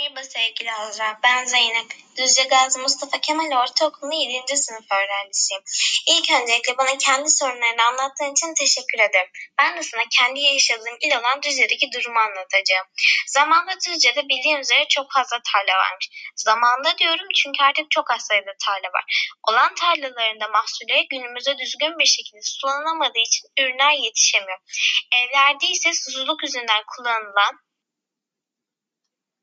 Merhaba sevgili Azra, ben Zeynep. Düzce Gazi Mustafa Kemal Ortaokulu'nun 7. sınıf öğrencisiyim. İlk öncelikle bana kendi sorunlarını anlattığın için teşekkür ederim. Ben de sana kendi yaşadığım il olan Düzce'deki durumu anlatacağım. Zamanında Düzce'de bildiğin üzere çok fazla tarla varmış. Zamanında diyorum çünkü artık çok az sayıda tarla var. Olan tarlalarında mahsulleri günümüzde düzgün bir şekilde sulanamadığı için ürünler yetişemiyor. Evlerde ise susuzluk yüzünden kullanılan